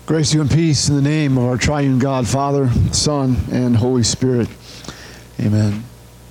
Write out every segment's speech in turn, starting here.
Grace to you and peace in the name of our triune God, Father, Son, and Holy Spirit. Amen.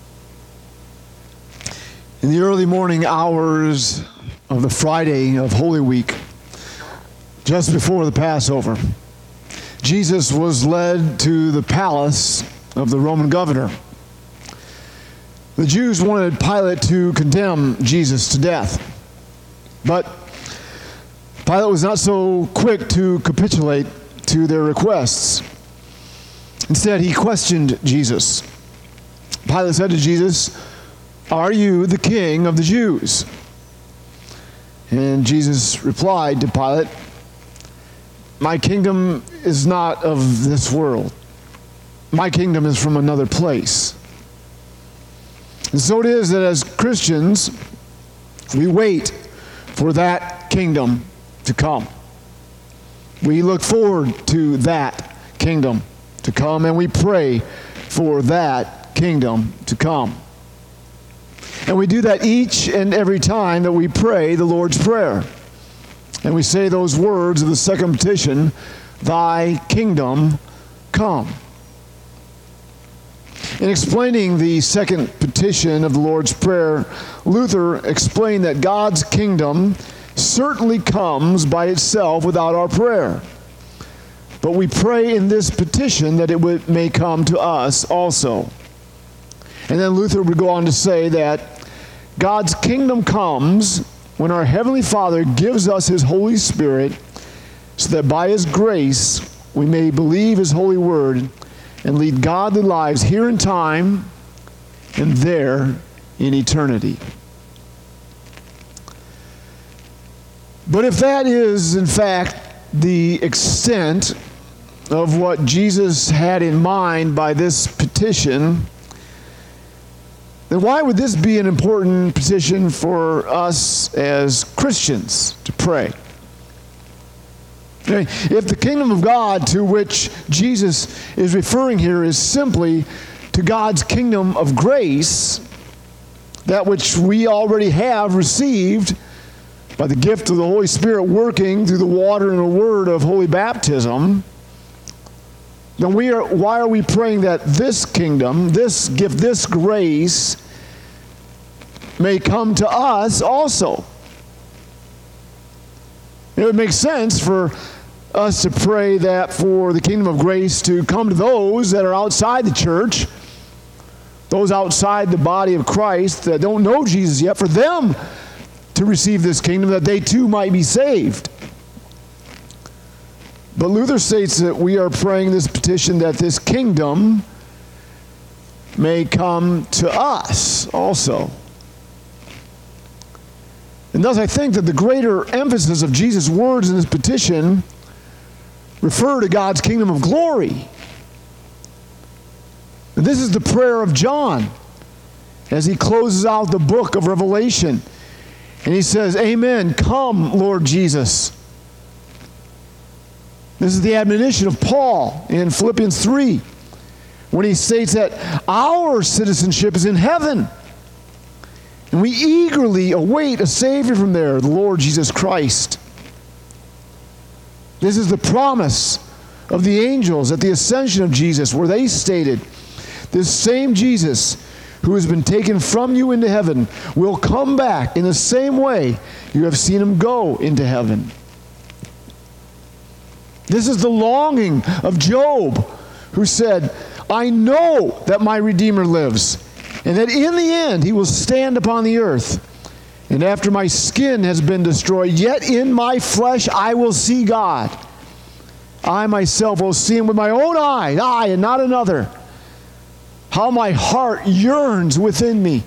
In the early morning hours of the Friday of Holy Week, just before the Passover, Jesus was led to the palace of the Roman governor. The Jews wanted Pilate to condemn Jesus to death, but Pilate was not so quick to capitulate to their requests. Instead, he questioned Jesus. Pilate said to Jesus, "Are you the king of the Jews?" And Jesus replied to Pilate, "My kingdom is not of this world. My kingdom is from another place." And so it is that as Christians, we wait for that kingdom to come. We look forward to that kingdom to come, and we pray for that kingdom to come. And we do that each and every time that we pray the Lord's Prayer. And we say those words of the second petition, "Thy kingdom come." In explaining the second petition of the Lord's Prayer, Luther explained that God's kingdom certainly comes by itself without our prayer. But we pray in this petition that it may come to us also. And then Luther would go on to say that God's kingdom comes when our Heavenly Father gives us His Holy Spirit so that by His grace we may believe His holy word and lead godly lives here in time and there in eternity. But if that is, in fact, the extent of what Jesus had in mind by this petition, then why would this be an important petition for us as Christians to pray? If the kingdom of God to which Jesus is referring here is simply to God's kingdom of grace, that which we already have received by the gift of the Holy Spirit working through the water and the word of holy baptism, then why are we praying that this kingdom, this gift, this grace may come to us also? It would make sense for us to pray that for the kingdom of grace to come to those that are outside the church, those outside the body of Christ that don't know Jesus yet, for them to receive this kingdom, that they too might be saved. But Luther states that we are praying this petition that this kingdom may come to us also. And thus I think that the greater emphasis of Jesus' words in this petition refer to God's kingdom of glory. And this is the prayer of John as he closes out the book of Revelation. And he says, "Amen, come, Lord Jesus." This is the admonition of Paul in Philippians 3, when he states that our citizenship is in heaven, and we eagerly await a Savior from there, the Lord Jesus Christ. This is the promise of the angels at the ascension of Jesus, where they stated, "This same Jesus who has been taken from you into heaven will come back in the same way you have seen him go into heaven." This is the longing of Job, who said, "I know that my Redeemer lives, and that in the end he will stand upon the earth. And after my skin has been destroyed, yet in my flesh I will see God. I myself will see him with my own eyes, I and not another. How my heart yearns within me."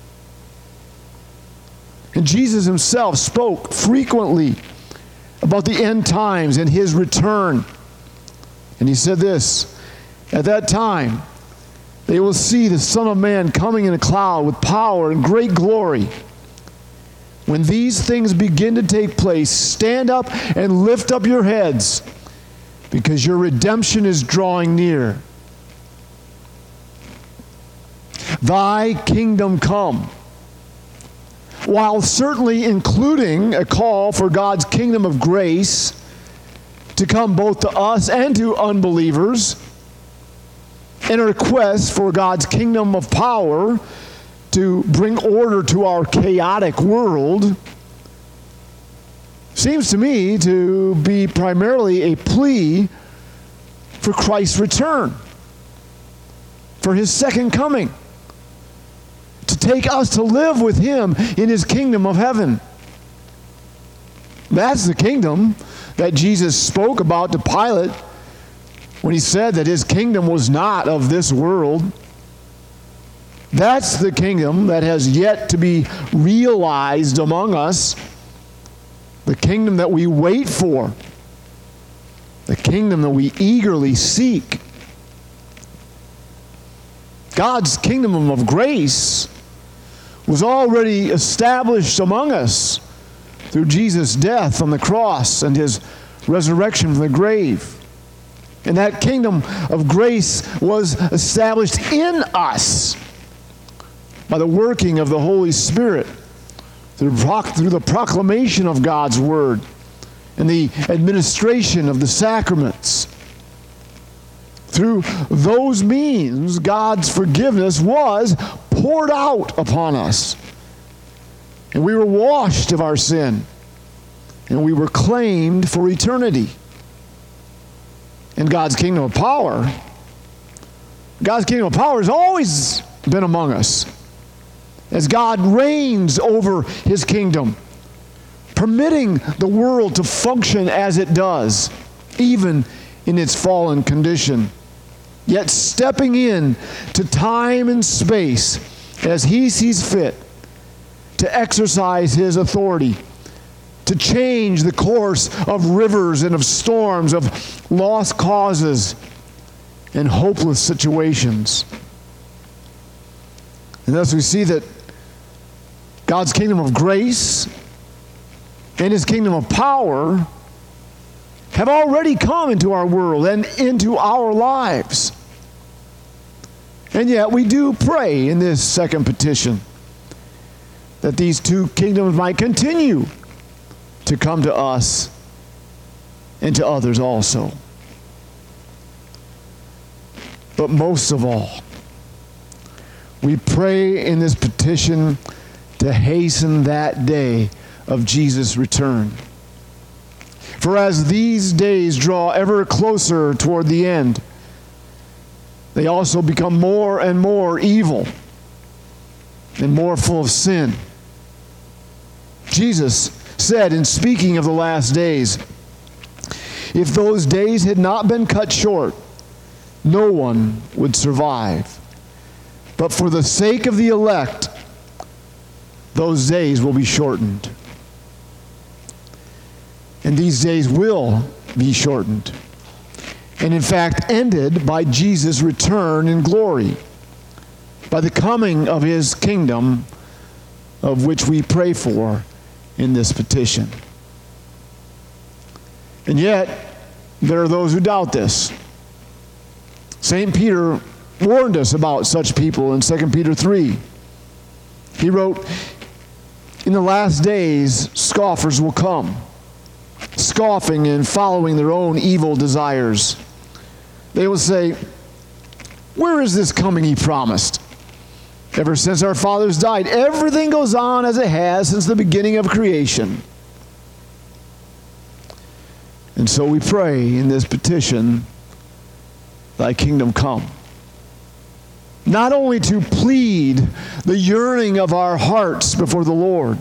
And Jesus himself spoke frequently about the end times and his return. And he said this, "At that time they will see the Son of Man coming in a cloud with power and great glory. When these things begin to take place, stand up and lift up your heads, because your redemption is drawing near. Thy kingdom come." While certainly including a call for God's kingdom of grace to come both to us and to unbelievers in a request for God's kingdom of power to bring order to our chaotic world seems to me to be primarily a plea for Christ's return, for his second coming, to take us to live with him in his kingdom of heaven. That's the kingdom that Jesus spoke about to Pilate when he said that his kingdom was not of this world. That's the kingdom that has yet to be realized among us, the kingdom that we wait for, the kingdom that we eagerly seek. God's kingdom of grace was already established among us through Jesus' death on the cross and his resurrection from the grave. And that kingdom of grace was established in us by the working of the Holy Spirit, through the proclamation of God's word and the administration of the sacraments. Through those means, God's forgiveness was poured out upon us. And we were washed of our sin. And we were claimed for eternity. And God's kingdom of power has always been among us, as God reigns over his kingdom, permitting the world to function as it does, even in its fallen condition, yet stepping in to time and space as he sees fit to exercise his authority, to change the course of rivers and of storms, of lost causes and hopeless situations. And thus we see that God's kingdom of grace and his kingdom of power have already come into our world and into our lives. And yet we do pray in this second petition that these two kingdoms might continue to come to us and to others also. But most of all, we pray in this petition to hasten that day of Jesus' return. For as these days draw ever closer toward the end, they also become more and more evil and more full of sin. Jesus said in speaking of the last days, if those days had not been cut short, no one would survive. But for the sake of the elect, those days will be shortened. And these days will be shortened. And in fact, ended by Jesus' return in glory, by the coming of his kingdom, of which we pray for in this petition. And yet, there are those who doubt this. St. Peter warned us about such people in 2 Peter 3. He wrote, in the last days, scoffers will come, scoffing and following their own evil desires. They will say, where is this coming he promised? Ever since our fathers died, everything goes on as it has since the beginning of creation. And so we pray in this petition, thy kingdom come. Not only to plead the yearning of our hearts before the Lord,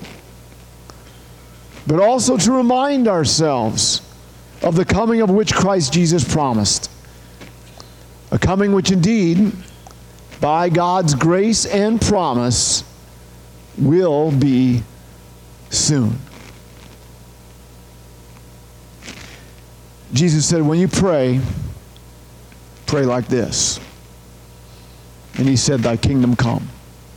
but also to remind ourselves of the coming of which Christ Jesus promised. A coming which indeed, by God's grace and promise, will be soon. Jesus said, when you pray, pray like this. And he said, thy kingdom come.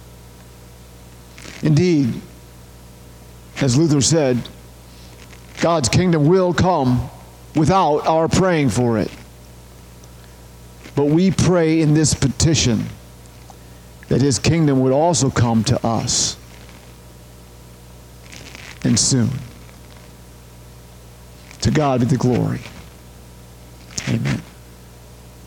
Indeed, as Luther said, God's kingdom will come without our praying for it. But we pray in this petition that his kingdom would also come to us. And soon. To God be the glory.